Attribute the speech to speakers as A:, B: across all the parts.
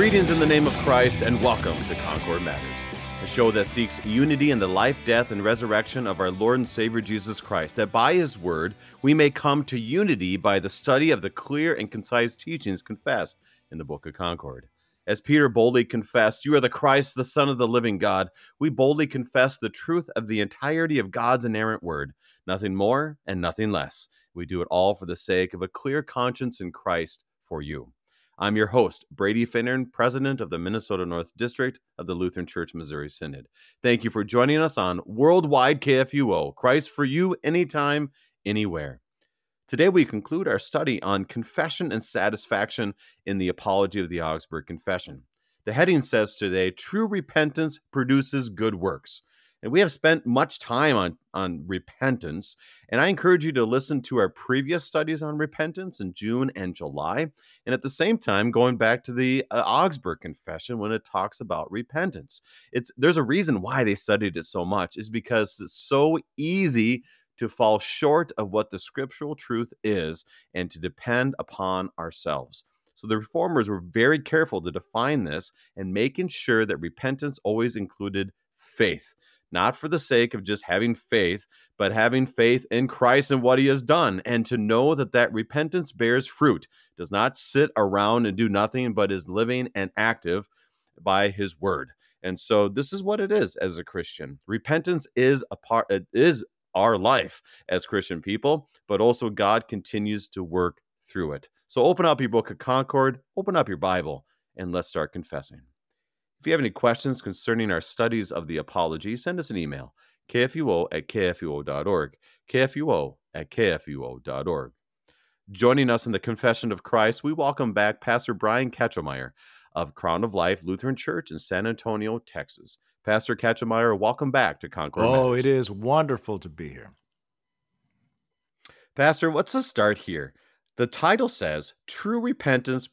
A: Greetings in the name of Christ, and welcome to Concord Matters, a show that seeks unity in the life, death, and resurrection of our Lord and Savior Jesus Christ, that by His Word we may come to unity by the study of the clear and concise teachings confessed in the Book of Concord. As Peter boldly confessed, "You are the Christ, the Son of the living God," we boldly confess the truth of the entirety of God's inerrant Word, nothing more and nothing less. We do it all for the sake of a clear conscience in Christ for you. I'm your host, Brady Finnern, president of the Minnesota North District of the Lutheran Church Missouri Synod. Thank you for joining us on Worldwide KFUO, Christ for you, anytime, anywhere. Today we conclude our study on confession and satisfaction in the Apology of the Augsburg Confession. The heading says today, "True repentance produces good works." And we have spent much time on repentance, and I encourage you to listen to our previous studies on repentance in June and July, and at the same time going back to the Augsburg Confession when it talks about repentance. There's a reason why they studied it so much, is because it's so easy to fall short of what the scriptural truth is and to depend upon ourselves. So the reformers were very careful to define this and making sure that repentance always included faith. Not for the sake of just having faith, but having faith in Christ and what He has done, and to know that repentance bears fruit, does not sit around and do nothing, but is living and active by His word. And so this is what it is as a Christian. Repentance is our life as Christian people, but also God continues to work through it. So open up your Book of Concord, open up your Bible, and let's start confessing. If you have any questions concerning our studies of the Apology, send us an email, kfuo@kfuo.org, kfuo@kfuo.org. Joining us in the Confession of Christ, we welcome back Pastor Brian Katchemeyer of Crown of Life Lutheran Church in San Antonio, Texas. Pastor Katchemeyer, welcome back to Concord Matters.
B: It is wonderful to be here.
A: Pastor, let's just start here. The title says, "True repentance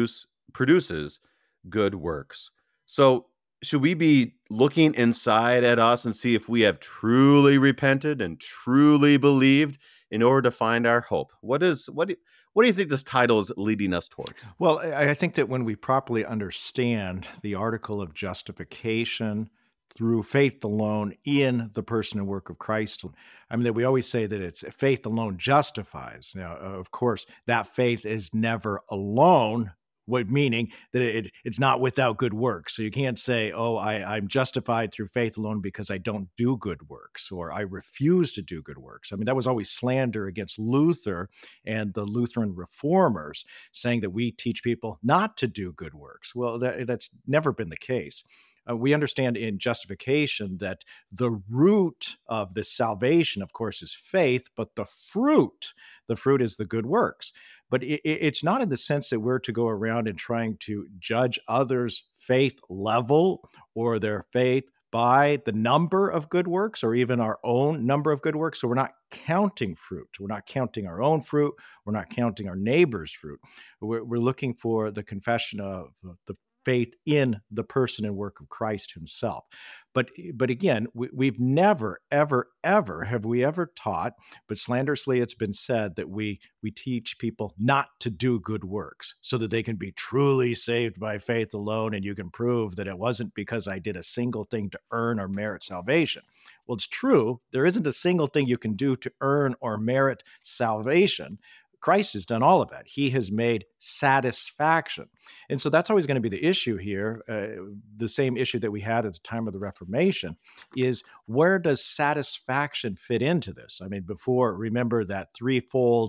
A: produces good works." So should we be looking inside at us and see if we have truly repented and truly believed in order to find our hope? What do you think this title is leading us towards?
B: Well, I think that when we properly understand the article of justification through faith alone in the person and work of Christ, I mean, that we always say that it's faith alone justifies. Now, of course, that faith is never alone, meaning that it's not without good works. So you can't say, I'm justified through faith alone because I don't do good works, or I refuse to do good works. I mean, that was always slander against Luther and the Lutheran reformers, saying that we teach people not to do good works. Well, that's never been the case. We understand in justification that the root of this salvation, of course, is faith, but the fruit is the good works. But it's not in the sense that we're to go around and trying to judge others' faith level or their faith by the number of good works or even our own number of good works. So we're not counting fruit. We're not counting our own fruit. We're not counting our neighbor's fruit. We're looking for the confession of the faith in the person and work of Christ Himself. But again, we've never, ever, ever have we ever taught, but slanderously it's been said that we teach people not to do good works so that they can be truly saved by faith alone, and you can prove that it wasn't because I did a single thing to earn or merit salvation. Well, it's true. There isn't a single thing you can do to earn or merit salvation. Christ has done all of that. He has made satisfaction. And so that's always going to be the issue here. The same issue that we had at the time of the Reformation is, where does satisfaction fit into this? I mean, remember that threefold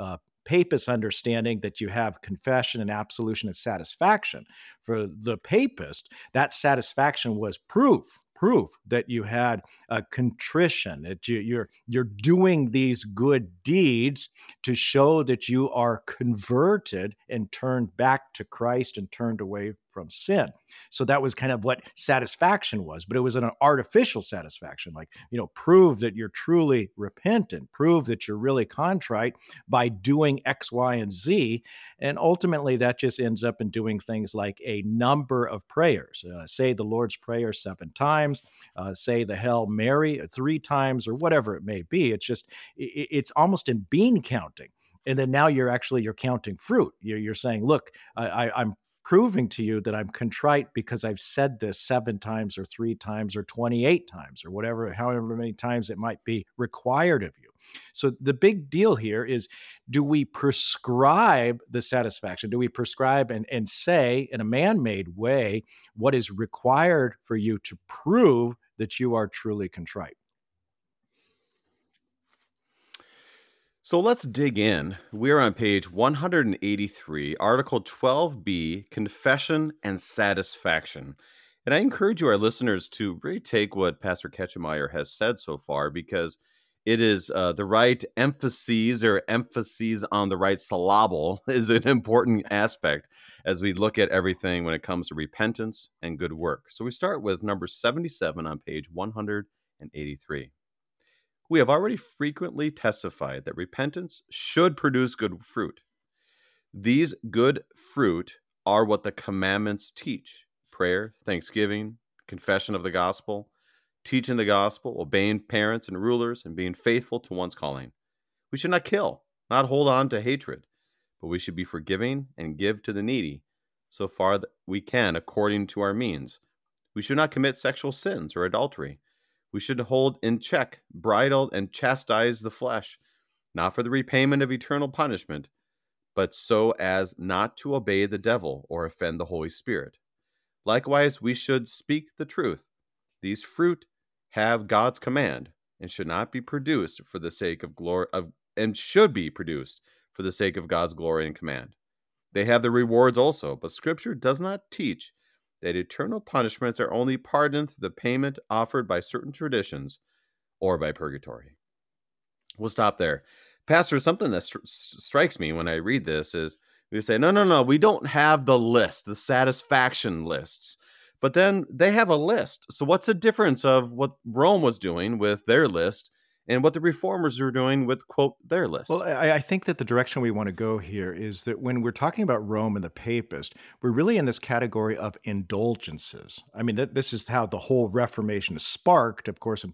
B: papist understanding that you have confession and absolution and satisfaction. For the papist, that satisfaction was proof that you had a contrition, that you're doing these good deeds to show that you are converted and turned back to Christ and turned away from sin. So that was kind of what satisfaction was, but it was an artificial satisfaction, like, prove that you're truly repentant, prove that you're really contrite by doing X, Y, and Z. And ultimately that just ends up in doing things like a number of prayers, say the Lord's Prayer 7 times, say the Hail Mary 3 times, or whatever it may be. It's almost in bean counting. And then now you're counting fruit. You're saying, look, I'm proving to you that I'm contrite because I've said this 7 times or 3 times or 28 times or whatever, however many times it might be required of you. So the big deal here is, do we prescribe the satisfaction? Do we prescribe and say in a man made way what is required for you to prove that you are truly contrite?
A: So let's dig in. We're on page 183, Article 12b, Confession and Satisfaction. And I encourage you, our listeners, to really take what Pastor Ketchemeyer has said so far, because it is the right emphases, or emphases on the right syllable is an important aspect as we look at everything when it comes to repentance and good work. So we start with number 77 on page 183. We have already frequently testified that repentance should produce good fruit. These good fruit are what the commandments teach: prayer, thanksgiving, confession of the gospel, teaching the gospel, obeying parents and rulers, and being faithful to one's calling. We should not kill, not hold on to hatred, but we should be forgiving and give to the needy so far that we can according to our means. We should not commit sexual sins or adultery. We should hold in check, bridle, and chastise the flesh, not for the repayment of eternal punishment, but so as not to obey the devil or offend the Holy Spirit. Likewise, we should speak the truth. These fruit have God's command and should not be produced for the sake of glory and should be produced for the sake of God's glory and command. They have the rewards also, but Scripture does not teach that eternal punishments are only pardoned through the payment offered by certain traditions or by purgatory. We'll stop there. Pastor, something that strikes me when I read this is we say, no, we don't have the list, the satisfaction lists. But then they have a list. So what's the difference of what Rome was doing with their list and what the reformers are doing with, quote, their
B: Well,
A: list?
B: I think that the direction we want to go here is that when we're talking about Rome and the papist, we're really in this category of indulgences. I mean, this is how the whole Reformation is sparked, of course, in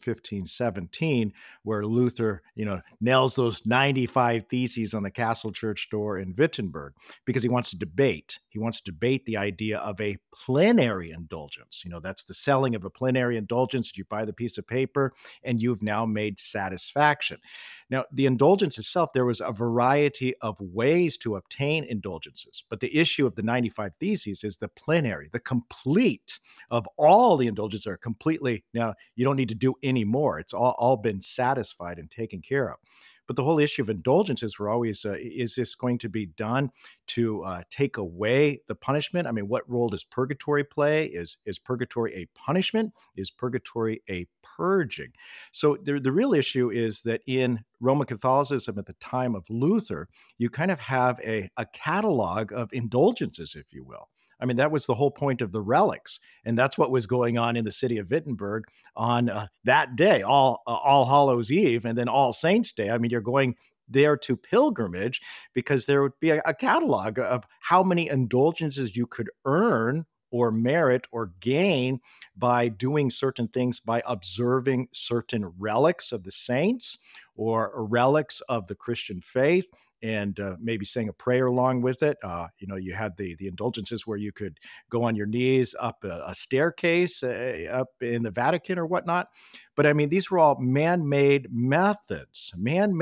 B: 1517, where Luther, nails those 95 theses on the castle church door in Wittenberg, because he wants to debate. He wants to debate the idea of a plenary indulgence. That's the selling of a plenary indulgence. You buy the piece of paper and you've now made satisfaction. Now, the indulgence itself, there was a variety of ways to obtain indulgences. But the issue of the 95 Theses is the plenary, the complete of all the indulgences are completely, now you don't need to do any more. It's all been satisfied and taken care of. But the whole issue of indulgences were always, is this going to be done to take away the punishment? I mean, what role does purgatory play? Is purgatory a punishment? Is purgatory a purging? So the real issue is that in Roman Catholicism at the time of Luther, you kind of have a catalog of indulgences, if you will. I mean, that was the whole point of the relics. And that's what was going on in the city of Wittenberg on that day, All Hallows Eve, and then All Saints Day. I mean, you're going there to pilgrimage because there would be a catalog of how many indulgences you could earn or merit or gain by doing certain things, by observing certain relics of the saints or relics of the Christian faith, and maybe saying a prayer along with it. You had the indulgences where you could go on your knees up a staircase up in the Vatican or whatnot. But I mean, these were all man-made methods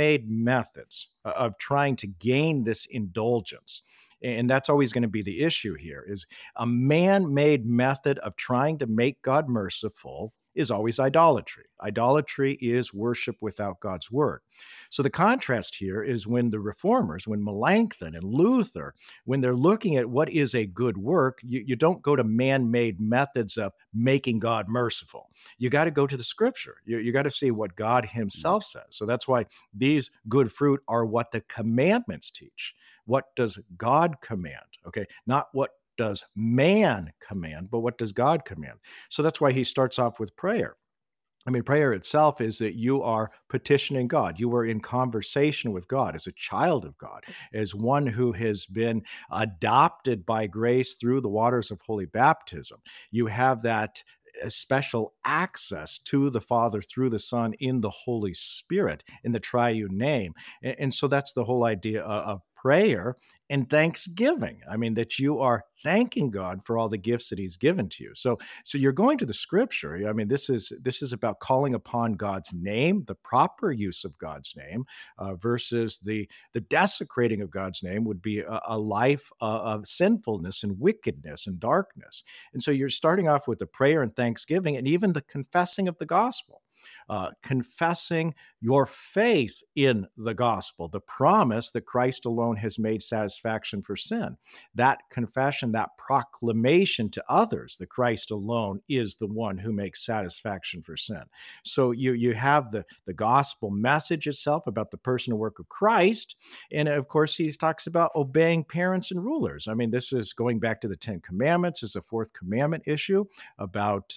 B: of trying to gain this indulgence. And that's always going to be the issue here, is a man-made method of trying to make God merciful is always idolatry. Idolatry is worship without God's word. So the contrast here is when the reformers, when Melanchthon and Luther, when they're looking at what is a good work, you don't go to man-made methods of making God merciful. You got to go to the scripture. You got to see what God himself says. So that's why these good fruit are what the commandments teach. What does God command? Okay, not what does man command, but what does God command? So that's why he starts off with prayer. I mean, prayer itself is that you are petitioning God. You are in conversation with God as a child of God, as one who has been adopted by grace through the waters of holy baptism. You have that special access to the Father through the Son in the Holy Spirit, in the triune name. And so that's the whole idea of prayer and thanksgiving. I mean, that you are thanking God for all the gifts that he's given to you. So you're going to the scripture. I mean, this is about calling upon God's name, the proper use of God's name, versus the desecrating of God's name would be a life of sinfulness and wickedness and darkness. And so you're starting off with the prayer and thanksgiving and even the confessing of the gospel. Confessing your faith in the gospel, the promise that Christ alone has made satisfaction for sin. That confession, that proclamation to others that Christ alone is the one who makes satisfaction for sin. So you have the gospel message itself about the person and work of Christ. And of course, he talks about obeying parents and rulers. I mean, this is going back to the Ten Commandments, is a fourth commandment issue about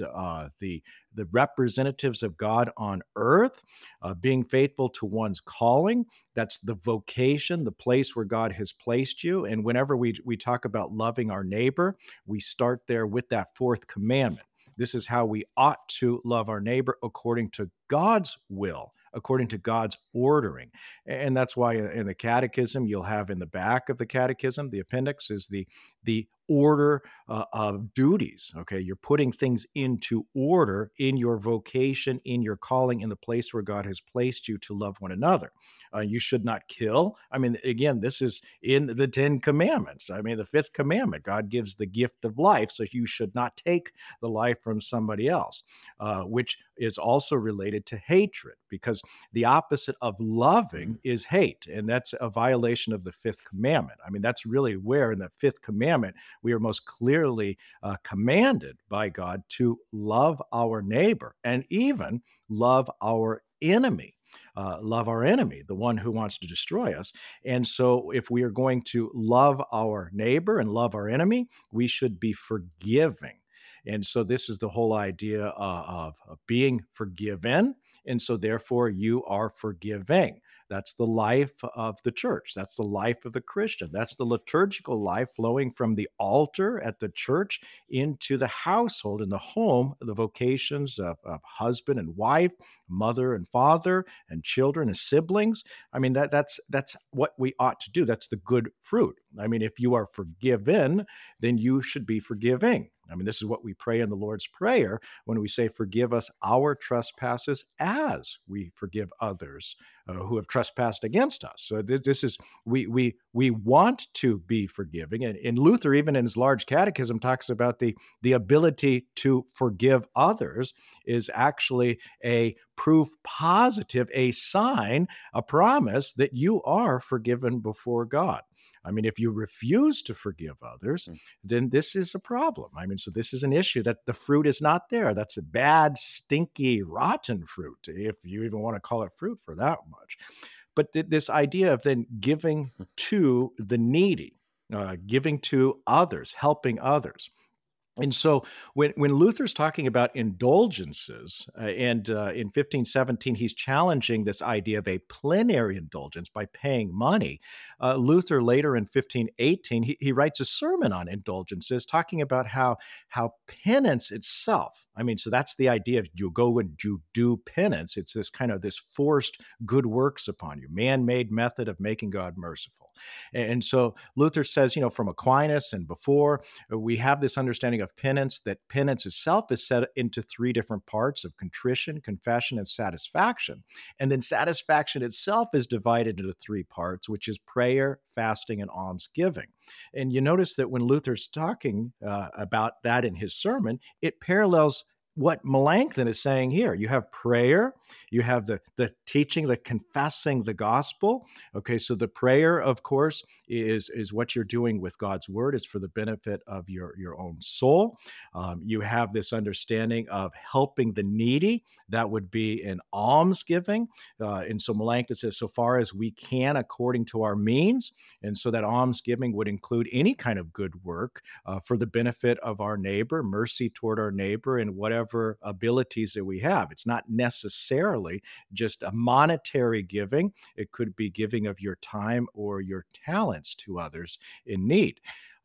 B: the representatives of God on earth, being faithful to one's calling. That's the vocation, the place where God has placed you. And whenever we talk about loving our neighbor, we start there with that fourth commandment. This is how we ought to love our neighbor according to God's will, according to God's ordering. And that's why in the catechism, you'll have in the back of the catechism, the appendix is the order of duties. Okay, you're putting things into order in your vocation, in your calling, in the place where God has placed you to love one another. You should not kill. I mean, again, this is in the Ten Commandments. I mean, the fifth commandment, God gives the gift of life, so you should not take the life from somebody else, which is also related to hatred, because the opposite of loving is hate, and that's a violation of the fifth commandment. I mean, that's really where in the fifth commandment we are most clearly commanded by God to love our neighbor and even love our enemy. Love our enemy, the one who wants to destroy us. And so, if we are going to love our neighbor and love our enemy, we should be forgiving. And so, this is the whole idea of being forgiven. And so, therefore, you are forgiving. That's the life of the church. That's the life of the Christian. That's the liturgical life flowing from the altar at the church into the household, in the home, the vocations of husband and wife, mother and father, and children and siblings. I mean, that's what we ought to do. That's the good fruit. I mean, if you are forgiven, then you should be forgiving. I mean, this is what we pray in the Lord's Prayer when we say, forgive us our trespasses as we forgive others who have trespassed against us. So this is, we want to be forgiving. And Luther, even in his large catechism, talks about the ability to forgive others is actually a proof positive, a sign, a promise that you are forgiven before God. I mean, if you refuse to forgive others, then this is a problem. I mean, so this is an issue that the fruit is not there. That's a bad, stinky, rotten fruit, if you even want to call it fruit for that much. But this idea of then giving to the needy, giving to others, helping others. And so when Luther's talking about indulgences, and in 1517, he's challenging this idea of a plenary indulgence by paying money. Luther later in 1518, he writes a sermon on indulgences, talking about how penance itself, I mean, so that's the idea of you go and you do penance. It's this kind of this forced good works upon you, man-made method of making God merciful. And so Luther says, from Aquinas and before, we have this understanding of penance, that penance itself is set into three different parts of contrition, confession, and satisfaction. And then satisfaction itself is divided into three parts, which is prayer, fasting, and almsgiving. And you notice that when Luther's talking about that in his sermon, it parallels what Melanchthon is saying here. You have prayer, you have the teaching, the confessing the gospel. Okay, so the prayer, of course, is what you're doing with God's word. It's for the benefit of your own soul. You have this understanding of helping the needy. That would be an almsgiving. And so Melanchthon says, so far as we can, according to our means. And so that almsgiving would include any kind of good work for the benefit of our neighbor, mercy toward our neighbor, and whatever abilities that we have. It's not necessarily just a monetary giving. It could be giving of your time or your talents to others in need.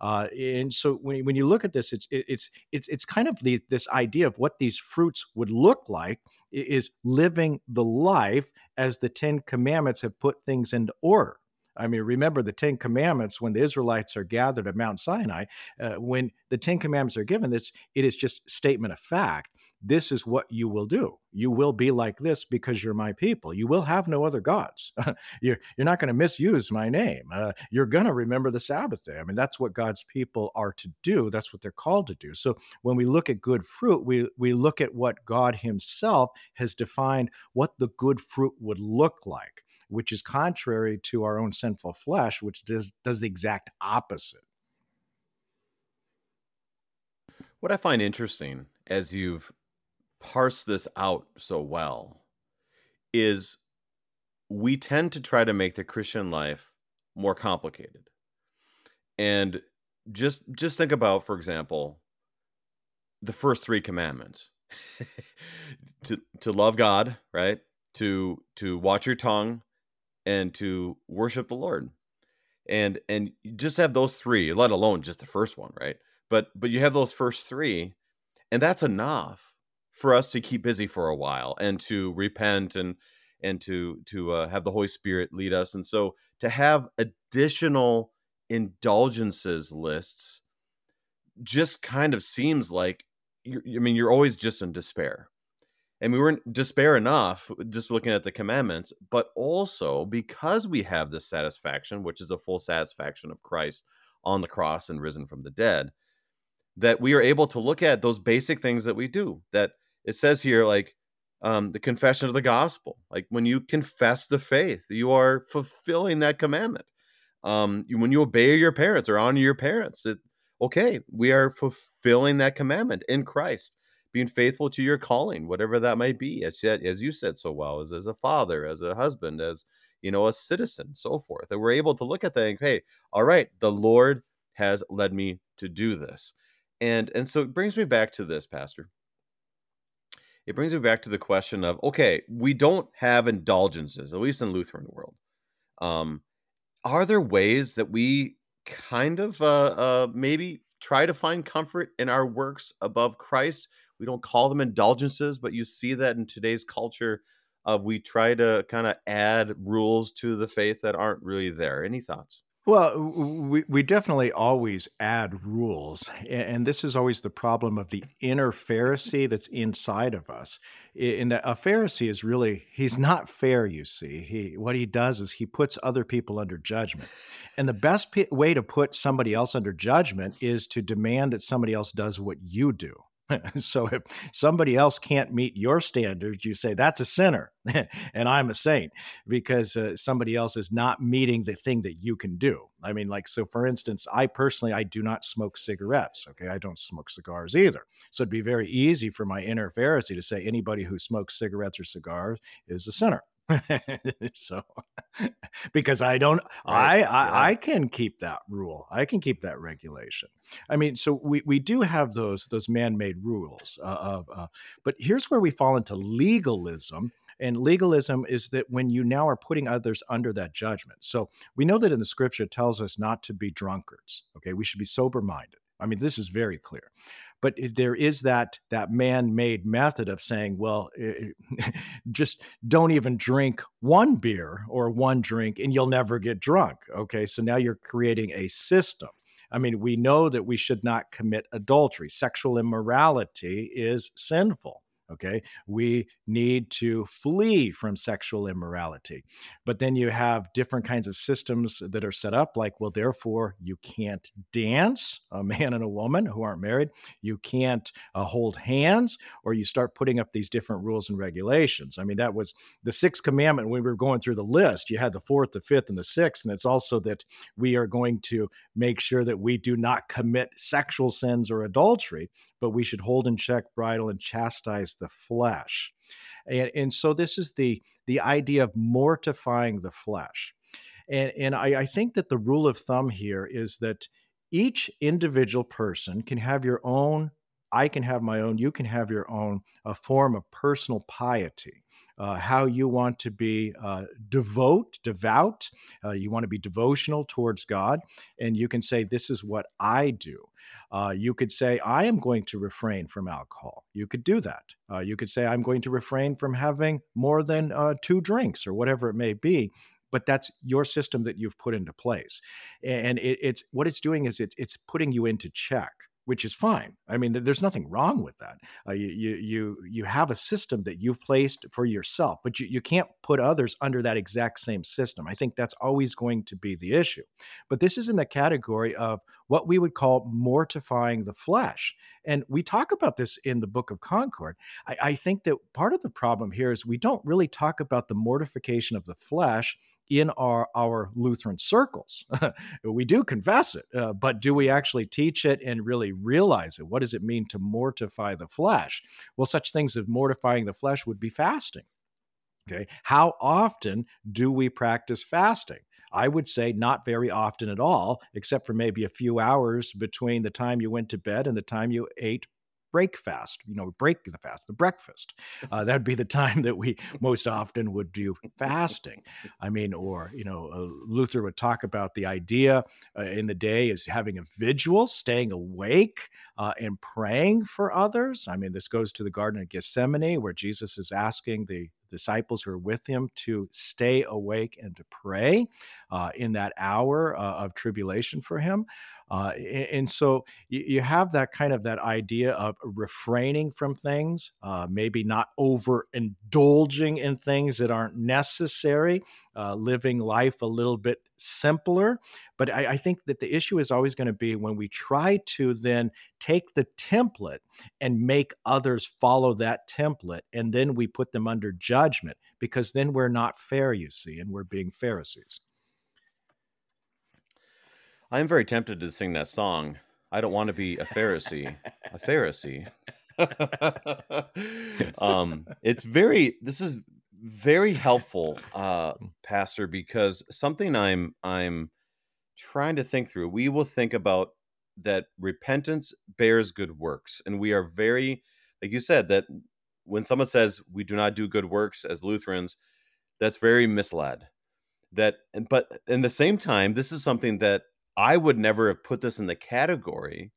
B: And so when you look at this, it's kind of this idea of what these fruits would look like is living the life as the Ten Commandments have put things into order. I mean, remember the Ten Commandments when the Israelites are gathered at Mount Sinai. When the Ten Commandments are given, it is just statement of fact. This is what you will do. You will be like this because you're my people. You will have no other gods. You're not going to misuse my name. You're going to remember the Sabbath day. I mean, that's what God's people are to do. That's what they're called to do. So when we look at good fruit, we look at what God Himself has defined what the good fruit would look like, which is contrary to our own sinful flesh, which does the exact opposite.
A: What I find interesting as you've parsed this out so well is we tend to try to make the Christian life more complicated. And just think about, for example, the first three commandments. To love God, right? To watch your tongue and to worship the Lord. And you just have those three, let alone just the first one, right? But you have those first three, and that's enough for us to keep busy for a while and to repent and to have the Holy Spirit lead us. And so to have additional indulgences lists just kind of seems like you're always just in despair. And we weren't despair enough just looking at the commandments, but also because we have this satisfaction, which is the full satisfaction of Christ on the cross and risen from the dead, that we are able to look at those basic things that we do. That it says here, like the confession of the gospel, like when you confess the faith, you are fulfilling that commandment. When you obey your parents or honor your parents, okay, we are fulfilling that commandment in Christ, being faithful to your calling, whatever that might be, as you said so well, as a father, as a husband, as a citizen, so forth. And we're able to look at that and, hey, all right, the Lord has led me to do this. And so it brings me back to this, Pastor. It brings me back to the question of, okay, we don't have indulgences, at least in Lutheran world. Are there ways that we kind of maybe try to find comfort in our works above Christ? We don't call them indulgences, but you see that in today's culture of we try to kind of add rules to the faith that aren't really there. Any thoughts?
B: Well, we definitely always add rules, and this is always the problem of the inner Pharisee that's inside of us. And a Pharisee is really he's not fair. You see, what he does is he puts other people under judgment, and the best way to put somebody else under judgment is to demand that somebody else does what you do. So if somebody else can't meet your standards, you say that's a sinner, and I'm a saint because somebody else is not meeting the thing that you can do. I mean, like, so for instance, I personally, I do not smoke cigarettes. Okay. I don't smoke cigars either. So it'd be very easy for my inner Pharisee to say anybody who smokes cigarettes or cigars is a sinner. So because I don't,
A: Right. Yeah.
B: I can keep that rule. I can keep that regulation. I mean, so we do have those man-made rules but here's where we fall into legalism. And legalism is that when you now are putting others under that judgment. So we know that in the scripture it tells us not to be drunkards. Okay, we should be sober minded. I mean, this is very clear. But there is that man-made method of saying, well, just don't even drink one beer or one drink and you'll never get drunk. Okay, so now you're creating a system. I mean, we know that we should not commit adultery. Sexual immorality is sinful. Okay. We need to flee from sexual immorality. But then you have different kinds of systems that are set up like, well, therefore, you can't dance, a man and a woman who aren't married. You can't hold hands, or you start putting up these different rules and regulations. I mean, that was the sixth commandment. When we were going through the list, you had the fourth, the fifth, and the sixth. And it's also that we are going to make sure that we do not commit sexual sins or adultery, but we should hold in check, bridle, and chastise the flesh. And so this is the idea of mortifying the flesh. And I think that the rule of thumb here is that each individual person can have your own, I can have my own, you can have your own, a form of personal piety. How you want to be devout, you want to be devotional towards God, and you can say, this is what I do. You could say, I am going to refrain from alcohol. You could do that. You could say, I'm going to refrain from having more than two drinks or whatever it may be. but that's your system that you've put into place. And it's what it's doing is it's putting you into check, which is fine. I mean, there's nothing wrong with that. You have a system that you've placed for yourself, but you can't put others under that exact same system. I think that's always going to be the issue. But this is in the category of what we would call mortifying the flesh. And we talk about this in the Book of Concord. I think that part of the problem here is we don't really talk about the mortification of the flesh in our Lutheran circles. We do confess it, but do we actually teach it and really realize it? What does it mean to mortify the flesh? Well, such things as mortifying the flesh would be fasting. Okay. How often do we practice fasting? I would say not very often at all, except for maybe a few hours between the time you went to bed and the time you ate break the fast, the breakfast. That'd be the time that we most often would do fasting. I mean, or, Luther would talk about the idea in the day is having a vigil, staying awake and praying for others. I mean, this goes to the Garden of Gethsemane, where Jesus is asking the disciples who are with him to stay awake and to pray in that hour of tribulation for him. And so you have that kind of that idea of refraining from things, maybe not overindulging in things that aren't necessary, living life a little bit simpler. But I think that the issue is always going to be when we try to then take the template and make others follow that template, and then we put them under judgment, because then we're not fair, you see, and we're being Pharisees.
A: I'm very tempted to sing that song. I don't want to be a Pharisee, a Pharisee. This is very helpful, Pastor, because something I'm trying to think through. We will think about that repentance bears good works, and we are very, like you said, that when someone says we do not do good works as Lutherans, that's very misled. But in the same time, this is something that I would never have put this in the category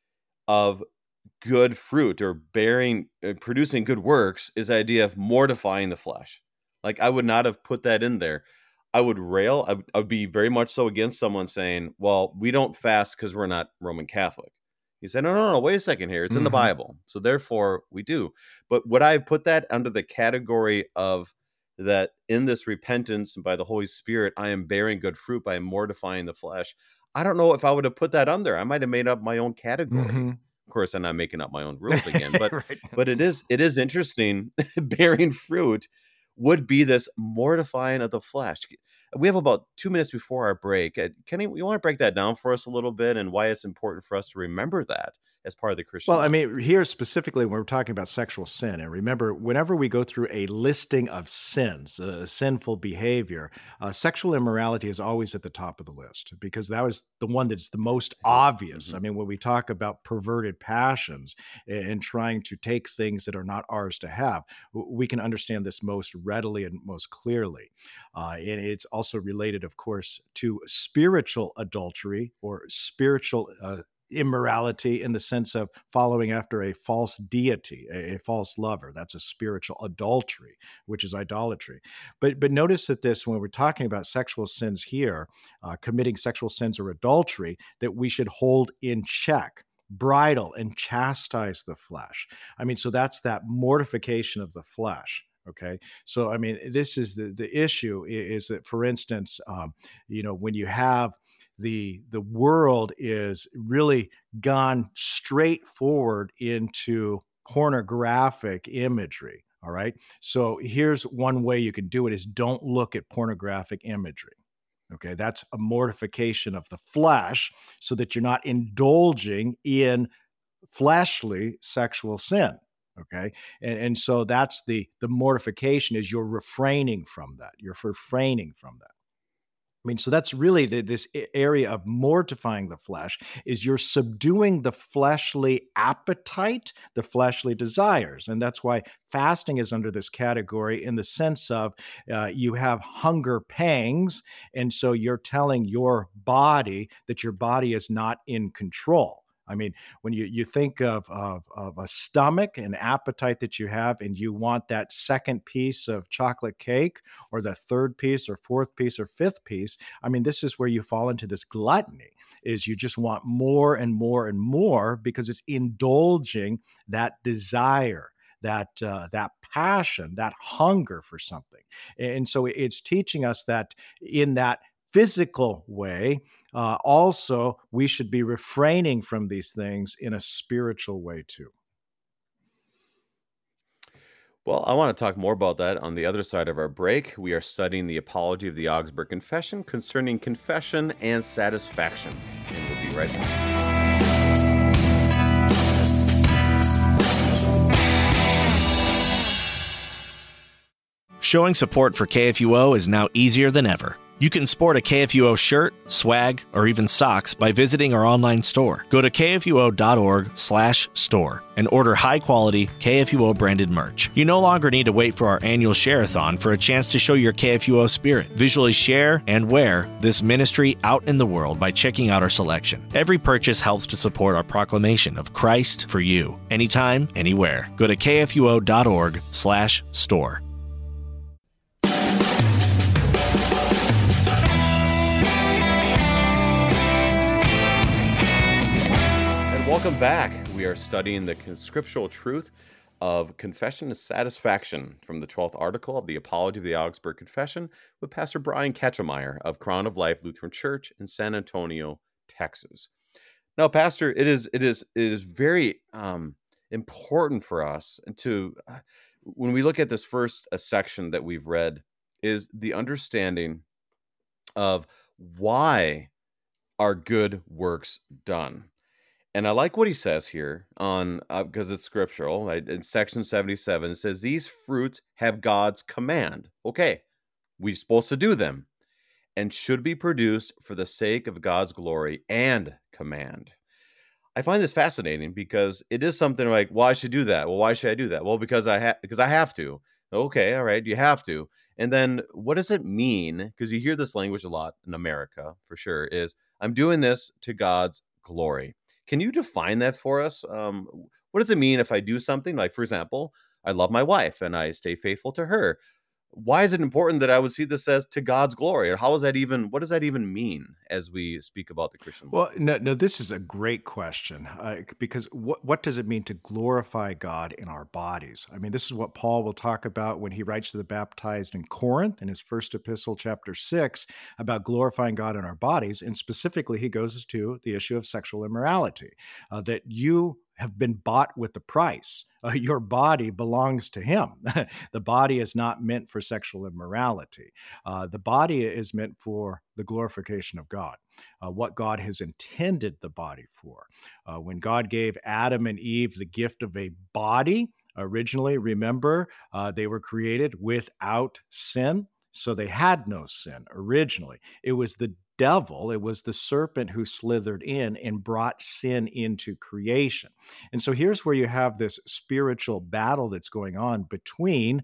A: of good fruit or producing good works, is the idea of mortifying the flesh. Like, I would not have put that in there. I would I would be very much so against someone saying, well, we don't fast because we're not Roman Catholic. You say, no, wait a second here. It's in the Bible. So therefore we do. But would I put that under the category of that in this repentance and by the Holy Spirit, I am bearing good fruit by mortifying the flesh? I don't know if I would have put that under. I might have made up my own category. Of course, I'm not making up my own rules again, but
B: Right.
A: but it is interesting. Bearing fruit would be this mortifying of the flesh. We have about 2 minutes before our break. Kenny, you want to break that down for us a little bit and why it's important for us to remember that as part of the Christian
B: Well, I
A: life?
B: mean, here specifically, when we're talking about sexual sin, and remember, whenever we go through a listing of sins, sinful behavior, sexual immorality is always at the top of the list, because that was the one that's the most obvious. I mean, when we talk about perverted passions and trying to take things that are not ours to have, we can understand this most readily and most clearly. And it's also related, of course, to spiritual adultery or spiritual immorality, in the sense of following after a false deity, a false lover. That's a spiritual adultery, which is idolatry. But notice that this, when we're talking about sexual sins here, committing sexual sins or adultery, that we should hold in check, bridle and chastise the flesh. I mean, so that's that mortification of the flesh. Okay. So, I mean, this is the issue is that, for instance, when you have the world is really gone straight forward into pornographic imagery. All right. So here's one way you can do it is don't look at pornographic imagery. Okay. That's a mortification of the flesh, so that you're not indulging in fleshly sexual sin. Okay. And so that's the mortification, is you're refraining from that. You're refraining from that. I mean, so that's really this area of mortifying the flesh, is you're subduing the fleshly appetite, the fleshly desires. And that's why fasting is under this category, in the sense of you have hunger pangs. And so you're telling your body that your body is not in control. I mean, when you think of a stomach, an appetite that you have, and you want that second piece of chocolate cake, or the third piece, or fourth piece, or fifth piece, I mean, this is where you fall into this gluttony, is you just want more and more and more because it's indulging that desire, that passion, that hunger for something. And so it's teaching us that in that physical way, also we should be refraining from these things in a spiritual way too.
A: Well, I want to talk more about that on the other side of our break. We are studying the Apology of the Augsburg Confession concerning confession and satisfaction. And we'll be right back.
C: Showing support for KFUO is now easier than ever. You can sport a KFUO shirt, swag, or even socks by visiting our online store. Go to kfuo.org/store and order high-quality KFUO-branded merch. You no longer need to wait for our annual share-a-thon for a chance to show your KFUO spirit. Visually share and wear this ministry out in the world by checking out our selection. Every purchase helps to support our proclamation of Christ for you, anytime, anywhere. Go to kfuo.org/store.
A: Welcome back. We are studying the scriptural truth of confession and satisfaction from the 12th article of the Apology of the Augsburg Confession with Pastor Brian Ketchemeyer of Crown of Life Lutheran Church in San Antonio, Texas. Now, Pastor, it is very important for us to, when we look at this first section that we've read, is the understanding of why are good works done. And I like what he says here on because it's scriptural. Right? In section 77, it says, these fruits have God's command. Okay, we're supposed to do them and should be produced for the sake of God's glory and command. I find this fascinating because it is something like, well, I should do that. Well, why should I do that? Well, because I have to. Okay, all right, you have to. And then what does it mean? Because you hear this language a lot in America, for sure, is I'm doing this to God's glory. Can you define that for us? What does it mean if I do something like, for example, I love my wife and I stay faithful to her? Why is it important that I would see this as to God's glory? Or what does that even mean as we speak about the Christian life?
B: Well, no, this is a great question because what does it mean to glorify God in our bodies? I mean, this is what Paul will talk about when he writes to the baptized in Corinth in his first epistle, chapter 6, about glorifying God in our bodies. And specifically, he goes to the issue of sexual immorality, that you have been bought with the price. Your body belongs to him. The body is not meant for sexual immorality. The body is meant for the glorification of God, what God has intended the body for. When God gave Adam and Eve the gift of a body, originally, remember, they were created without sin. So they had no sin originally. It was the devil, it was the serpent who slithered in and brought sin into creation. And so here's where you have this spiritual battle that's going on between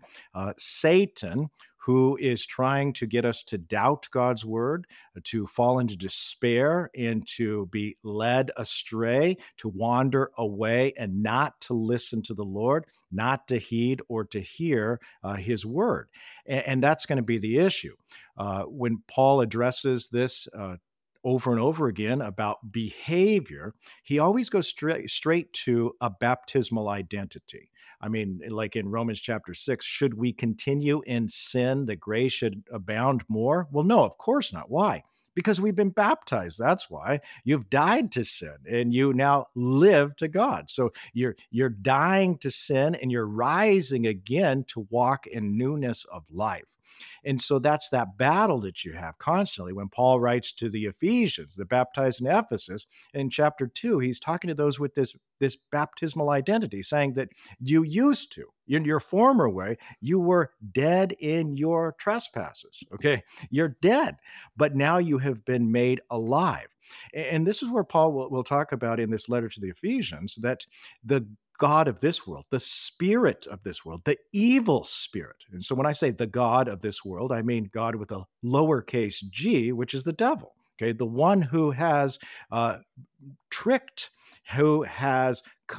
B: Satan, who is trying to get us to doubt God's word, to fall into despair, and to be led astray, to wander away and not to listen to the Lord, not to heed or to hear his word. And that's going to be the issue. When Paul addresses this over and over again about behavior, he always goes straight to a baptismal identity. I mean, like in Romans chapter 6, should we continue in sin that grace should abound more? Well, no, of course not. Why? Because we've been baptized. That's why. You've died to sin and you now live to God. So you're dying to sin and you're rising again to walk in newness of life. And so that's that battle that you have constantly. When Paul writes to the Ephesians, the baptized in Ephesus, in chapter 2, he's talking to those with this baptismal identity, saying that you used to, in your former way, you were dead in your trespasses. Okay, you're dead, but now you have been made alive. And this is where Paul will talk about in this letter to the Ephesians that the God of this world, the spirit of this world, the evil spirit. And so when I say the God of this world, I mean God with a lowercase g, which is the devil. Okay, the one who has tricked who has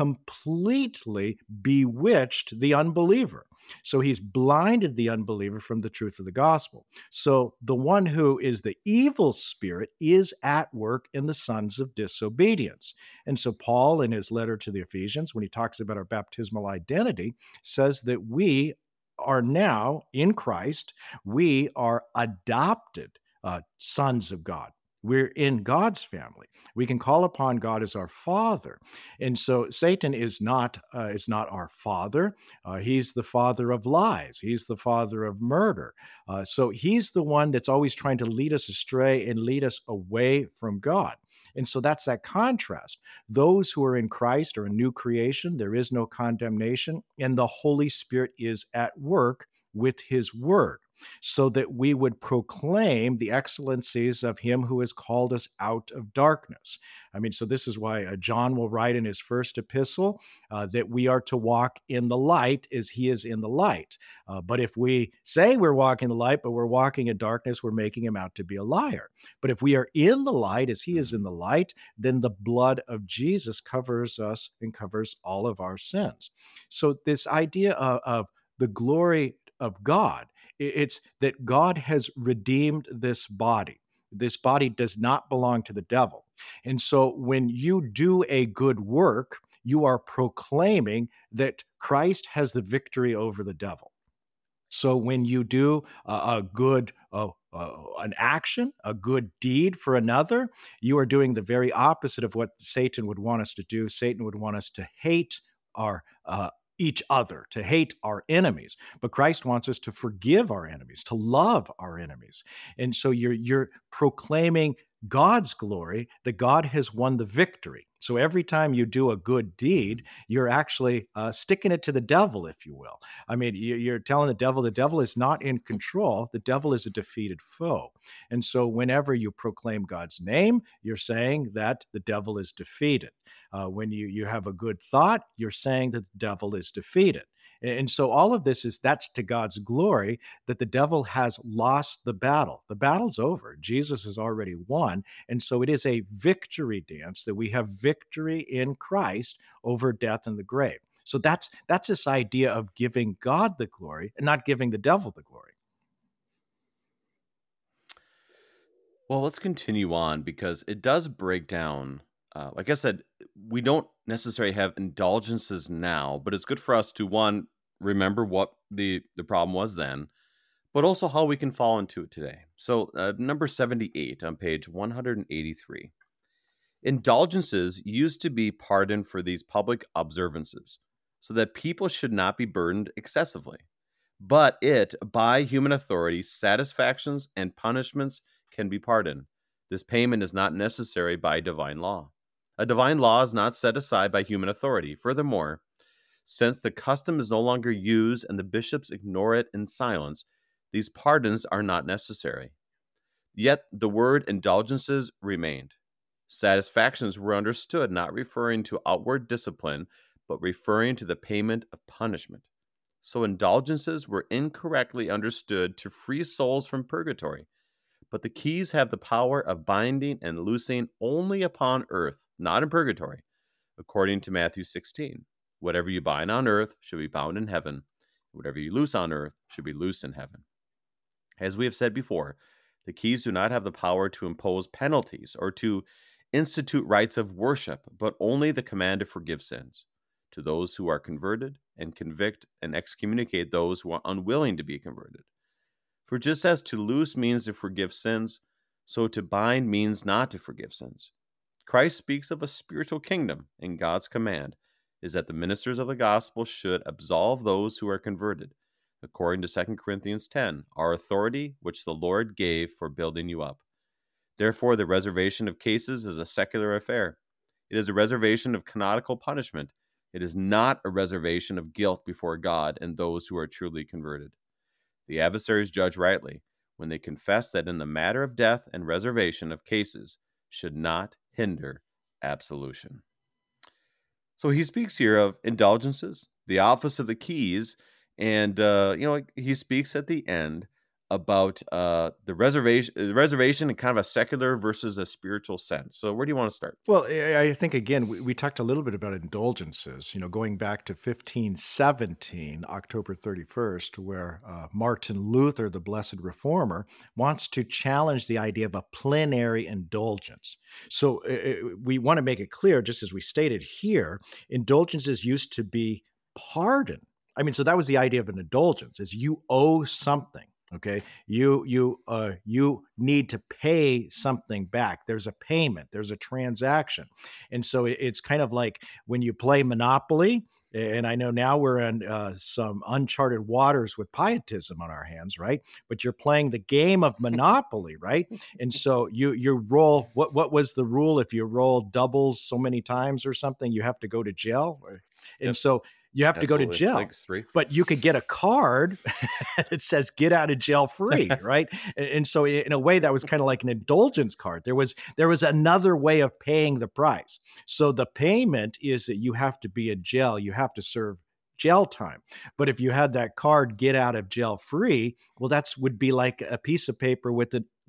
B: completely bewitched the unbeliever. So he's blinded the unbeliever from the truth of the gospel. So the one who is the evil spirit is at work in the sons of disobedience. And so Paul, in his letter to the Ephesians, when he talks about our baptismal identity, says that we are now in Christ, we are adopted sons of God. We're in God's family. We can call upon God as our Father, and so Satan is not our father. He's the father of lies. He's the father of murder. So he's the one that's always trying to lead us astray and lead us away from God. And so that's that contrast. Those who are in Christ are a new creation. There is no condemnation, and the Holy Spirit is at work with his word, so that we would proclaim the excellencies of him who has called us out of darkness. I mean, so this is why John will write in his first epistle that we are to walk in the light as he is in the light. But if we say we're walking in the light, but we're walking in darkness, we're making him out to be a liar. But if we are in the light as he is in the light, then the blood of Jesus covers us and covers all of our sins. So this idea of the glory of God, it's that God has redeemed this body. This body does not belong to the devil. And so when you do a good work, you are proclaiming that Christ has the victory over the devil. So when you do a good an action, a good deed for another, you are doing the very opposite of what Satan would want us to do. Satan would want us to hate our each other, to hate our enemies. But Christ wants us to forgive our enemies, to love our enemies. And so you're proclaiming God's glory, that God has won the victory. So every time you do a good deed, you're actually sticking it to the devil, if you will. I mean, you're telling the devil is not in control. The devil is a defeated foe. And so whenever you proclaim God's name, you're saying that the devil is defeated. When you have a good thought, you're saying that the devil is defeated. And so all of this that's to God's glory, that the devil has lost the battle. The battle's over. Jesus has already won. And so it is a victory dance, that we have victory in Christ over death and the grave. So that's this idea of giving God the glory and not giving the devil the glory.
A: Well, let's continue on, because it does break down. Like I said, we don't necessarily have indulgences now, but it's good for us to, one, remember what the problem was then, but also how we can fall into it today. So number 78 on page 183. Indulgences used to be pardoned for these public observances, so that people should not be burdened excessively. But by human authority, satisfactions and punishments can be pardoned. This payment is not necessary by divine law. A divine law is not set aside by human authority. Furthermore, since the custom is no longer used and the bishops ignore it in silence, these pardons are not necessary. Yet the word indulgences remained. Satisfactions were understood not referring to outward discipline, but referring to the payment of punishment. So indulgences were incorrectly understood to free souls from purgatory. But the keys have the power of binding and loosing only upon earth, not in purgatory, according to Matthew 16. Whatever you bind on earth should be bound in heaven. Whatever you loose on earth should be loosed in heaven. As we have said before, the keys do not have the power to impose penalties or to institute rites of worship, but only the command to forgive sins to those who are converted, and convict and excommunicate those who are unwilling to be converted. For just as to loose means to forgive sins, so to bind means not to forgive sins. Christ speaks of a spiritual kingdom, and God's command is that the ministers of the gospel should absolve those who are converted, according to 2 Corinthians 10, our authority which the Lord gave for building you up. Therefore, the reservation of cases is a secular affair. It is a reservation of canonical punishment. It is not a reservation of guilt before God and those who are truly converted. The adversaries judge rightly when they confess that in the matter of death and reservation of cases should not hinder absolution. So he speaks here of indulgences, the office of the keys, and he speaks at the end about the reservation in kind of a secular versus a spiritual sense. So where do you want to start?
B: Well, I think again, we talked a little bit about indulgences, going back to 1517, October 31st, where Martin Luther, the Blessed Reformer, wants to challenge the idea of a plenary indulgence. So we want to make it clear, just as we stated here, indulgences used to be pardon. I mean, so that was the idea of an indulgence, is you owe something. Okay, you need to pay something back. There's a payment, there's a transaction, and so it's kind of like when you play Monopoly. And I know now we're in some uncharted waters with pietism on our hands, right? But you're playing the game of Monopoly, right? And so you roll. What was the rule? If you roll doubles so many times or something, you have to go to jail. And
A: Yep,
B: so you have to go to
A: absolutely. I
B: jail.
A: think it's three.
B: But you could get a card that says "Get out of jail free," right? And so, in a way, that was kind of like an indulgence card. There was another way of paying the price. So the payment is that you have to be in jail. You have to serve jail time. But if you had that card "Get out of jail free," well, that's would be like a piece of paper with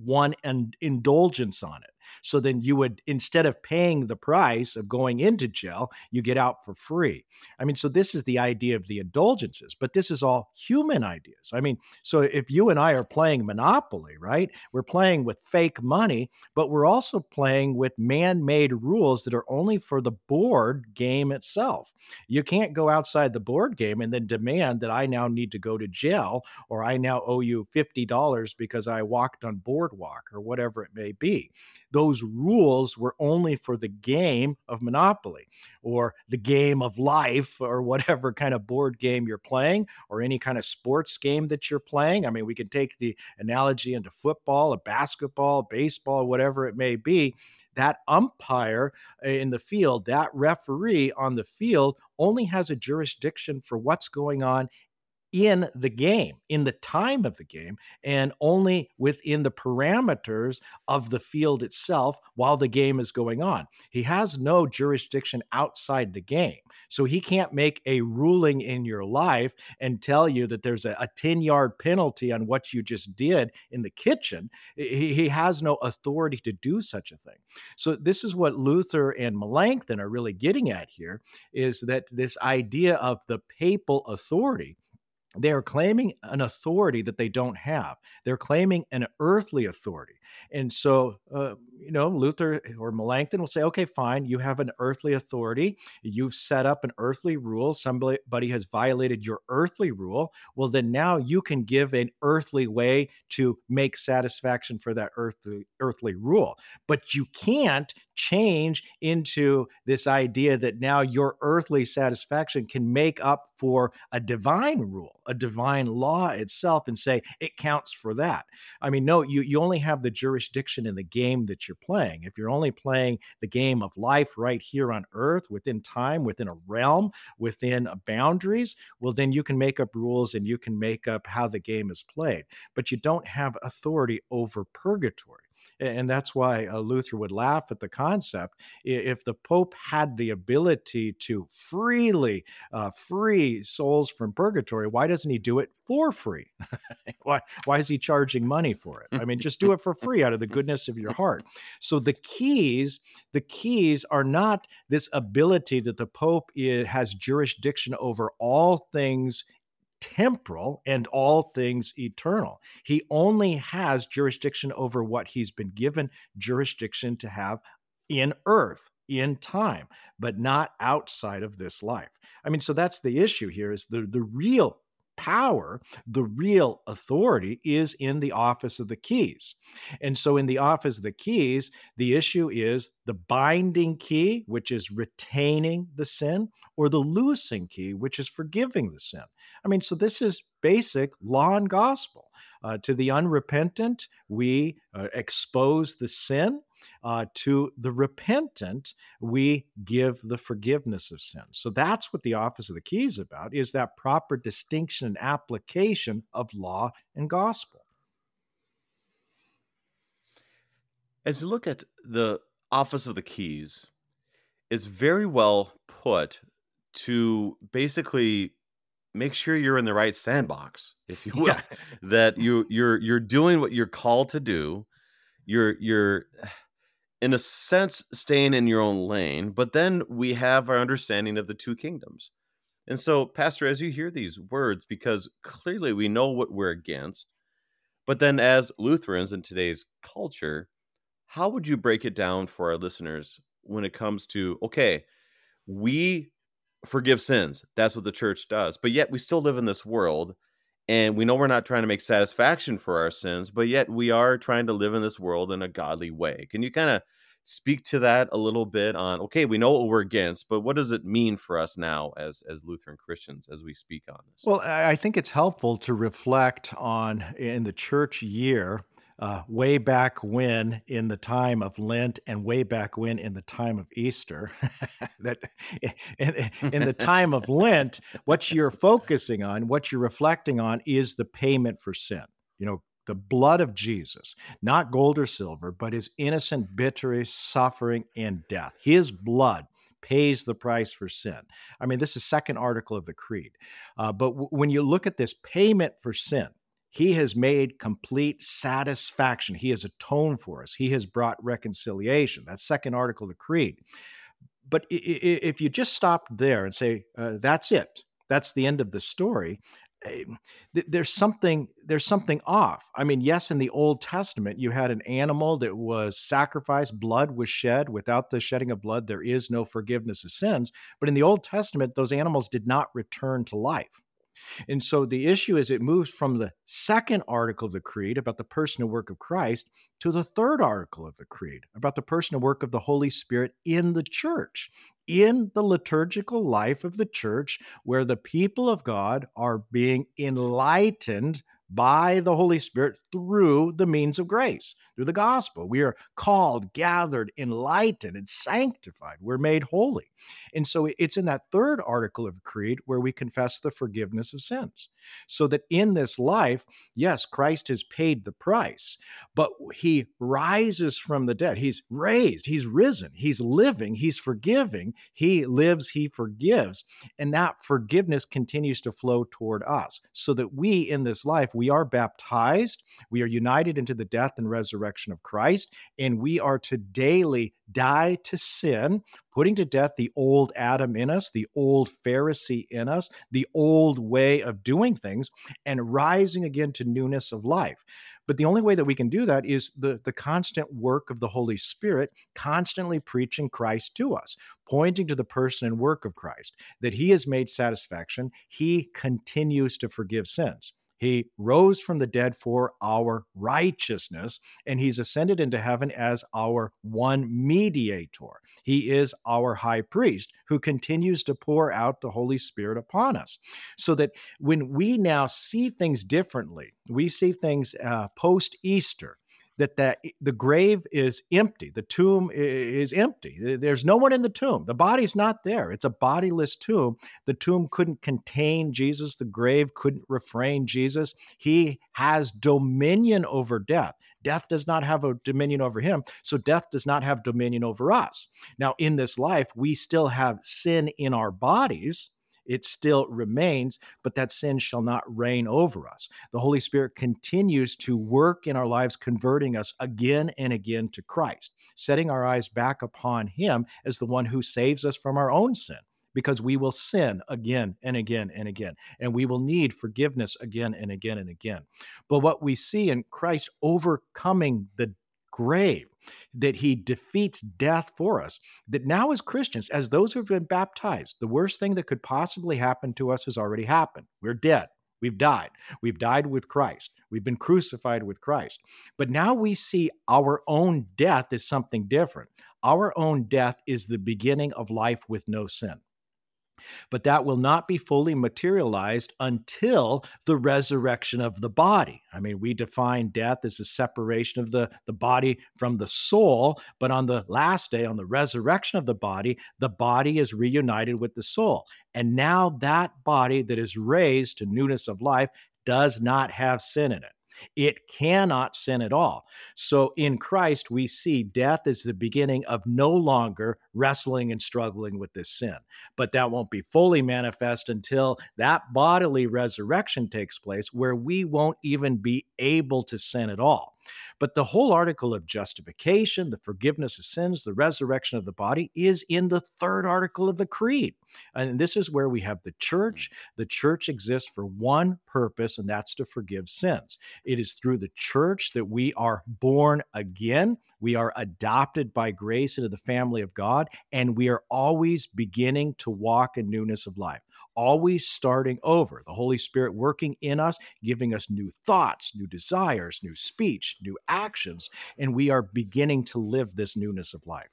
B: an indulgence on it. So then you would, instead of paying the price of going into jail, you get out for free. I mean, so this is the idea of the indulgences, but this is all human ideas. I mean, so if you and I are playing Monopoly, right? We're playing with fake money, but we're also playing with man made rules that are only for the board game itself. You can't go outside the board game and then demand that I now need to go to jail, or I now owe you $50 because I walked on boardwalk, or whatever it may be. Those rules were only for the game of Monopoly, or the game of life, or whatever kind of board game you're playing, or any kind of sports game that you're playing. I mean, we can take the analogy into football, a basketball, baseball, whatever it may be. That umpire in the field, that referee on the field, only has a jurisdiction for what's going on in the game, in the time of the game, and only within the parameters of the field itself while the game is going on. He has no jurisdiction outside the game. So he can't make a ruling in your life and tell you that there's a 10-yard penalty on what you just did in the kitchen. He has no authority to do such a thing. So this is what Luther and Melanchthon are really getting at here, is that this idea of the papal authority, they are claiming an authority that they don't have. They're claiming an earthly authority. And so, Luther or Melanchthon will say, okay, fine, you have an earthly authority. You've set up an earthly rule. Somebody has violated your earthly rule. Well, then now you can give an earthly way to make satisfaction for that earthly rule. But you can't change into this idea that now your earthly satisfaction can make up for a divine rule, a divine law itself, and say it counts for that. I mean, no, you only have the jurisdiction in the game that you're playing. If you're only playing the game of life right here on earth, within time, within a realm, within boundaries, well, then you can make up rules and you can make up how the game is played. But you don't have authority over purgatory. And that's why Luther would laugh at the concept. If the Pope had the ability to freely free souls from purgatory, why doesn't he do it for free? why is he charging money for it? I mean, just do it for free out of the goodness of your heart. So the keys are not this ability that the Pope has jurisdiction over all things temporal and all things eternal. He only has jurisdiction over what he's been given jurisdiction to have in earth, in time, but not outside of this life. I mean, so that's the issue here, is the real power, the real authority is in the office of the keys. And so in the office of the keys, the issue is the binding key, which is retaining the sin, or the loosing key, which is forgiving the sin. I mean, so this is basic law and gospel. To the unrepentant, we expose the sin. To the repentant, we give the forgiveness of sin. So that's what the office of the key is about, is that proper distinction and application of law and gospel.
A: As you look at the office of the keys, it's very well put to basically make sure you're in the right sandbox, if you will,
B: Yeah.
A: that you're doing what you're called to do. You're in a sense staying in your own lane, but then we have our understanding of the two kingdoms. And so, Pastor, as you hear these words, because clearly we know what we're against, but then as Lutherans in today's culture, how would you break it down for our listeners when it comes to, okay, we forgive sins. That's what the church does. But yet we still live in this world, and we know we're not trying to make satisfaction for our sins, but yet we are trying to live in this world in a godly way. Can you kind of speak to that a little bit on, okay, we know what we're against, but what does it mean for us now as Lutheran Christians as we speak on this?
B: Well, I think it's helpful to reflect on in the church year, way back when in the time of Lent and way back when in the time of Easter. that in the time of Lent, what you're focusing on, what you're reflecting on is the payment for sin. You know, the blood of Jesus, not gold or silver, but his innocent, bitter suffering and death. His blood pays the price for sin. I mean, this is second article of the Creed. But when you look at this payment for sin, he has made complete satisfaction. He has atoned for us. He has brought reconciliation. That's second article of the Creed. But if you just stop there and say, that's it, that's the end of the story, eh, there's something off. I mean, yes, in the Old Testament, you had an animal that was sacrificed, blood was shed. Without the shedding of blood, there is no forgiveness of sins. But in the Old Testament, those animals did not return to life. And so the issue is it moves from the second article of the Creed about the person and work of Christ to the third article of the Creed about the person and work of the Holy Spirit in the church, in the liturgical life of the church, where the people of God are being enlightened by the Holy Spirit through the means of grace, through the gospel. We are called, gathered, enlightened, and sanctified. We're made holy. And so it's in that third article of the Creed where we confess the forgiveness of sins. So that in this life, yes, Christ has paid the price, but he rises from the dead. He's raised, he's risen, he's living, he's forgiving, he lives, he forgives. And that forgiveness continues to flow toward us so that we in this life, we are baptized, we are united into the death and resurrection of Christ, and we are to daily die to sin, putting to death the old Adam in us, the old Pharisee in us, the old way of doing things, and rising again to newness of life. But the only way that we can do that is the constant work of the Holy Spirit, constantly preaching Christ to us, pointing to the person and work of Christ, that he has made satisfaction. He continues to forgive sins. He rose from the dead for our righteousness, and he's ascended into heaven as our one mediator. He is our high priest who continues to pour out the Holy Spirit upon us. So that when we now see things differently, we see things post Easter, that the grave is empty, the tomb is empty. There's no one in the tomb. The body's not there. It's a bodiless tomb. The tomb couldn't contain Jesus. The grave couldn't refrain Jesus. He has dominion over death. Death does not have a dominion over him, so death does not have dominion over us. Now, in this life, we still have sin in our bodies. It still remains, but that sin shall not reign over us. The Holy Spirit continues to work in our lives, converting us again and again to Christ, setting our eyes back upon him as the one who saves us from our own sin, because we will sin again and again and again, and we will need forgiveness again and again and again. But what we see in Christ overcoming the grave, that he defeats death for us, that now as Christians, as those who have been baptized, the worst thing that could possibly happen to us has already happened. We're dead. We've died. We've died with Christ. We've been crucified with Christ. But now we see our own death as something different. Our own death is the beginning of life with no sin. But that will not be fully materialized until the resurrection of the body. I mean, we define death as a separation of the body from the soul, but on the last day, on the resurrection of the body is reunited with the soul. And now that body that is raised to newness of life does not have sin in it. It cannot sin at all. So in Christ, we see death is the beginning of no longer wrestling and struggling with this sin. But that won't be fully manifest until that bodily resurrection takes place, where we won't even be able to sin at all. But the whole article of justification, the forgiveness of sins, the resurrection of the body is in the third article of the Creed. And this is where we have the church. The church exists for one purpose, and that's to forgive sins. It is through the church that we are born again. We are adopted by grace into the family of God, and we are always beginning to walk in newness of life, always starting over. The Holy Spirit working in us, giving us new thoughts, new desires, new speech, new actions, and we are beginning to live this newness of life.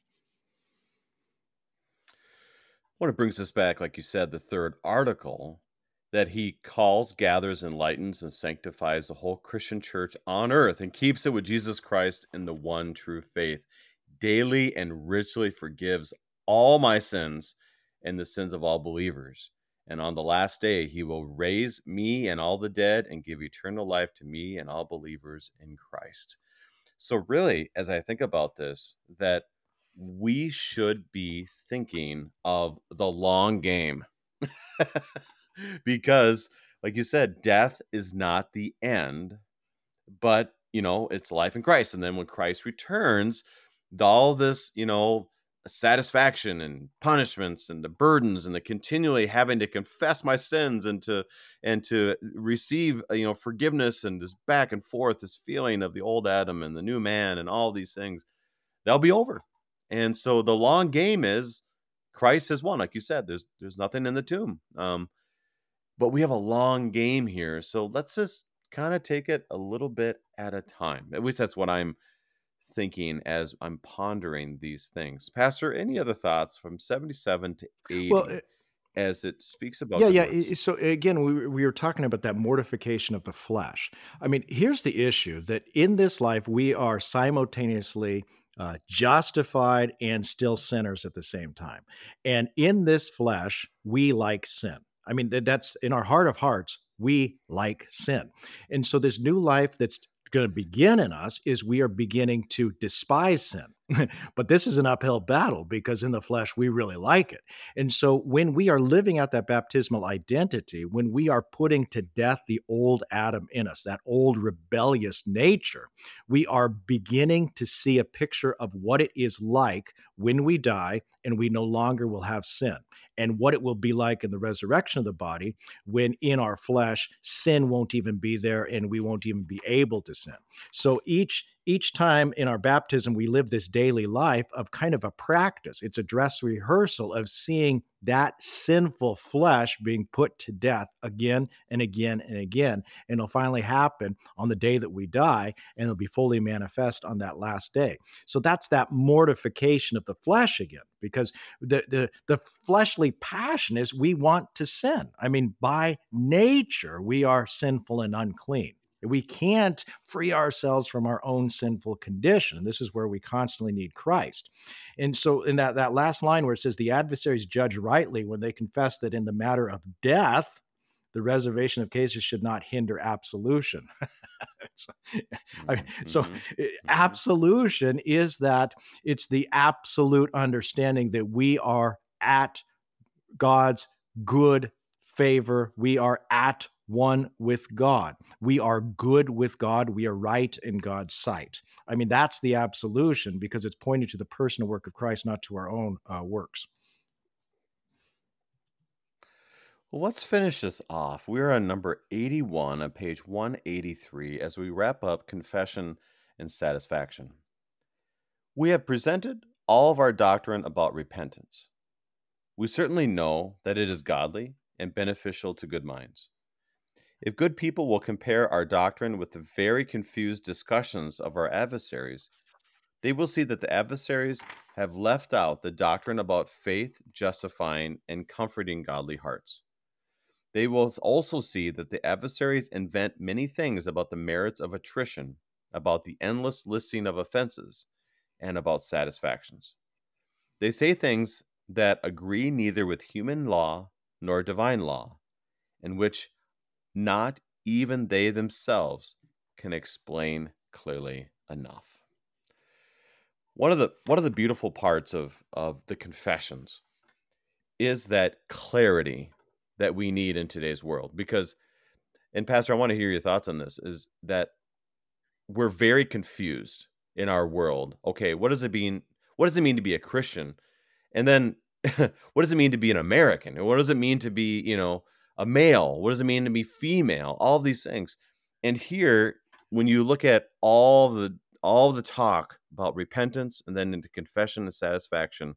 A: When it brings us back, like you said, the third article, that he calls, gathers, enlightens, and sanctifies the whole Christian church on earth and keeps it with Jesus Christ in the one true faith, daily and richly forgives all my sins and the sins of all believers. And on the last day, he will raise me and all the dead and give eternal life to me and all believers in Christ. So really, as I think about this, that we should be thinking of the long game because, like you said, death is not the end, but, it's life in Christ. And then when Christ returns, all this, satisfaction and punishments and the burdens and the continually having to confess my sins and to receive, forgiveness, and this back and forth, this feeling of the old Adam and the new man and all these things, they'll be over. And so the long game is Christ has won. Like you said, there's nothing in the tomb. But we have a long game here. So let's just kind of take it a little bit at a time. At least that's what I'm thinking as I'm pondering these things. Pastor, any other thoughts from 77 to 80
B: Well,
A: as it speaks about
B: yeah,
A: good
B: yeah.
A: works?
B: So again, we were talking about that mortification of the flesh. I mean, here's the issue: that in this life, we are simultaneously justified and still sinners at the same time. And in this flesh, we like sin. I mean, that's in our heart of hearts, we like sin. And so this new life that's going to begin in us is we are beginning to despise sin. But this is an uphill battle because in the flesh, we really like it. And so when we are living out that baptismal identity, when we are putting to death the old Adam in us, that old rebellious nature, we are beginning to see a picture of what it is like when we die and we no longer will have sin, and what it will be like in the resurrection of the body when in our flesh sin won't even be there and we won't even be able to sin. So each time in our baptism, we live this daily life of kind of a practice. It's a dress rehearsal of seeing that sinful flesh being put to death again and again and again. And it'll finally happen on the day that we die, and it'll be fully manifest on that last day. So that's that mortification of the flesh again, because the fleshly passion is we want to sin. I mean, by nature, we are sinful and unclean. We can't free ourselves from our own sinful condition. This is where we constantly need Christ. And so in that last line where it says the adversaries judge rightly when they confess that in the matter of death, the reservation of cases should not hinder absolution. So absolution is that it's the absolute understanding that we are at God's good favor. We are at one with God. We are good with God. We are right in God's sight. I mean, that's the absolution because it's pointing to the personal work of Christ, not to our own works.
A: Well, let's finish this off. We're on number 81 on page 183 as we wrap up confession and satisfaction. We have presented all of our doctrine about repentance. We certainly know that it is godly and beneficial to good minds. If good people will compare our doctrine with the very confused discussions of our adversaries, they will see that the adversaries have left out the doctrine about faith, justifying, and comforting godly hearts. They will also see that the adversaries invent many things about the merits of attrition, about the endless listing of offenses, and about satisfactions. They say things that agree neither with human law nor divine law, and which not even they themselves can explain clearly enough. One of the beautiful parts of the confessions is that clarity that we need in today's world. Because, and Pastor, I want to hear your thoughts on this, is that we're very confused in our world. Okay, what does it mean? What does it mean to be a Christian? And then what does it mean to be an American? And what does it mean to be, a male? What does it mean to be female? All of these things. And here, when you look at all the talk about repentance and then into confession and satisfaction,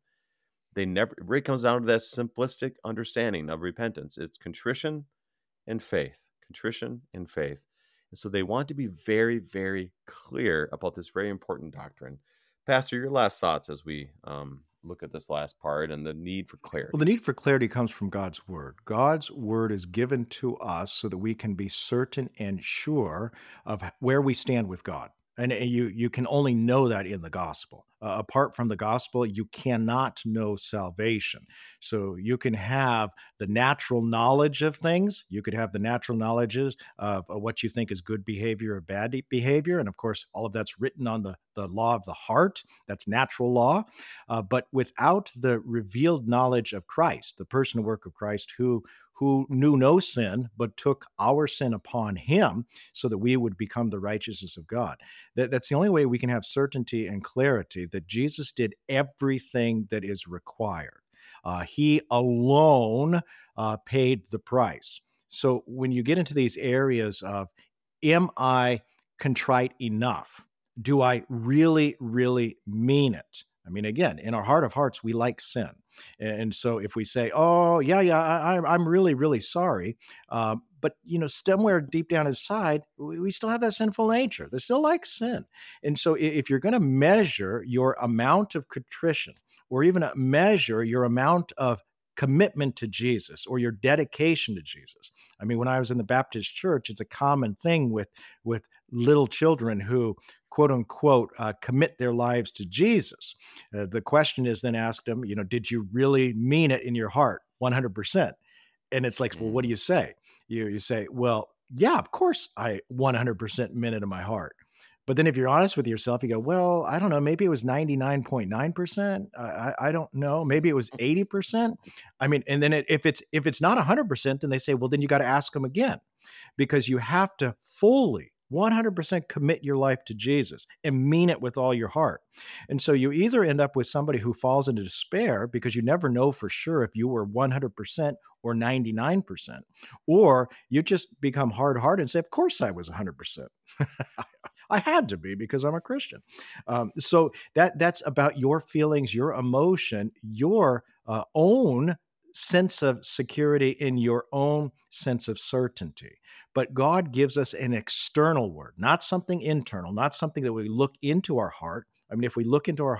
A: it really comes down to that simplistic understanding of repentance. It's contrition and faith. Contrition and faith. And so they want to be very, very clear about this very important doctrine. Pastor, your last thoughts as we look at this last part and the need for clarity.
B: Well, the need for clarity comes from God's word. God's word is given to us so that we can be certain and sure of where we stand with God. And you can only know that in the gospel. Apart from the gospel, you cannot know salvation. So you can have the natural knowledge of things. You could have the natural knowledges of what you think is good behavior or bad behavior. And of course, all of that's written on the law of the heart. That's natural law. But without the revealed knowledge of Christ, the person and work of Christ, who knew no sin, but took our sin upon him so that we would become the righteousness of God. That's the only way we can have certainty and clarity that Jesus did everything that is required. He alone paid the price. So when you get into these areas of, am I contrite enough? Do I really, really mean it? I mean, again, in our heart of hearts, we like sin. And so if we say, oh, I'm really, really sorry. But, somewhere deep down inside, we still have that sinful nature. They still like sin. And so if you're going to measure your amount of contrition or even measure your amount of commitment to Jesus or your dedication to Jesus. I mean, when I was in the Baptist church, it's a common thing with little children who, quote unquote, commit their lives to Jesus. The question is then asked them, did you really mean it in your heart 100%? And it's like, well, what do you say? You say, well, yeah, of course I 100% meant it in my heart. But then if you're honest with yourself, you go, well, I don't know, maybe it was 99.9%. I don't know. Maybe it was 80%. I mean, and then if it's not 100%, then they say, well, then you got to ask them again, because you have to fully 100% commit your life to Jesus and mean it with all your heart. And so you either end up with somebody who falls into despair because you never know for sure if you were 100% or 99%, or you just become hard-hearted and say, of course I was 100%. I had to be because I'm a Christian. So that's about your feelings, your emotion, your own sense of security in your own sense of certainty. But God gives us an external word, not something internal, not something that we look into our heart. I mean, if we look into our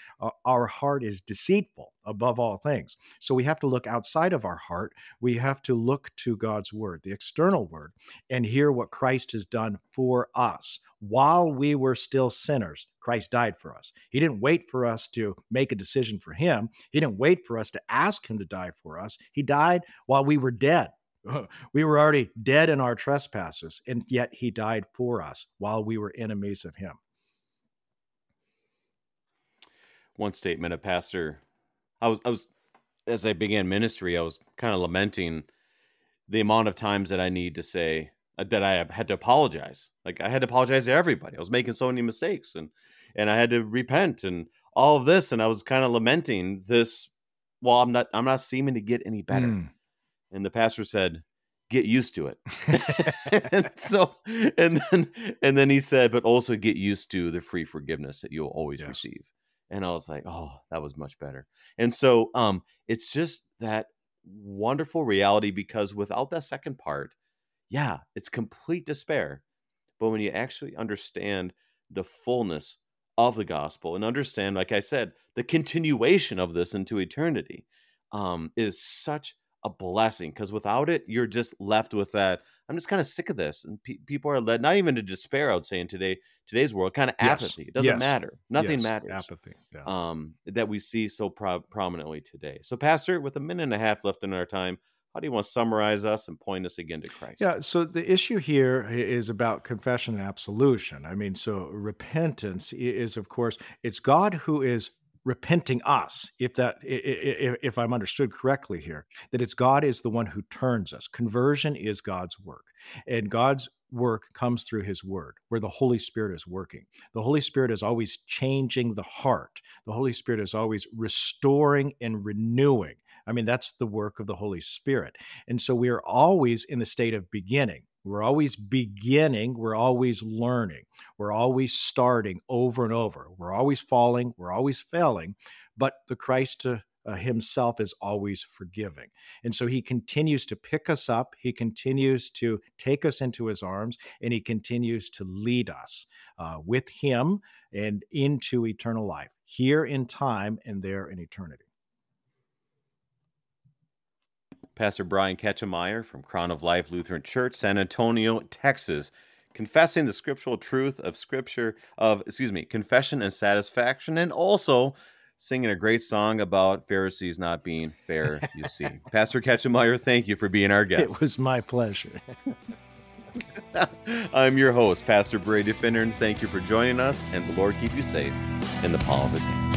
B: heart is deceitful above all things. So we have to look outside of our heart. We have to look to God's word, the external word, and hear what Christ has done for us. While we were still sinners, Christ died for us. He didn't wait for us to make a decision for him. He didn't wait for us to ask him to die for us. He died while we were dead. We were already dead in our trespasses, and yet he died for us while we were enemies of him.
A: One statement, a pastor, I was as I began ministry, I was kind of lamenting the amount of times that I need to say that I had to apologize. Like I had to apologize to everybody. I was making so many mistakes, and I had to repent and all of this. And I was kind of lamenting this. Well, I'm not seeming to get any better. And the pastor said, get used to it. and then he said, but also get used to the free forgiveness that you'll always receive. And I was like, oh, that was much better. And so it's just that wonderful reality, because without that second part, it's complete despair. But when you actually understand the fullness of the gospel and understand, like I said, the continuation of this into eternity is such a blessing, because without it, you're just left with that. I'm just kind of sick of this. And people are led not even to despair, I would say, in today's world, kind of apathy. It doesn't matter. Nothing matters.
B: Apathy.
A: That we see so prominently today. So, Pastor, with a minute and a half left in our time, how do you want to summarize us and point us again to Christ?
B: Yeah, so the issue here is about confession and absolution. I mean, so repentance is, of course, it's God who is repenting us, if I'm understood correctly here, that it's God is the one who turns us. Conversion is God's work, and God's work comes through his word, where the Holy Spirit is working. The Holy Spirit is always changing the heart. The Holy Spirit is always restoring and renewing. I mean, that's the work of the Holy Spirit. And so we are always in the state of beginning. We're always beginning. We're always learning. We're always starting over and over. We're always falling. We're always failing. But the Christ himself is always forgiving. And so he continues to pick us up. He continues to take us into his arms, and he continues to lead us with him and into eternal life, here in time and there in eternity.
A: Pastor Brian Ketchemeyer from Crown of Life Lutheran Church, San Antonio, Texas, confessing the scriptural truth of confession and satisfaction, and also singing a great song about Pharisees not being fair, you see. Pastor Ketchemeyer, thank you for being our guest.
B: It was my pleasure.
A: I'm your host, Pastor Brady Finnern. Thank you for joining us, and the Lord keep you safe in the palm of his hand.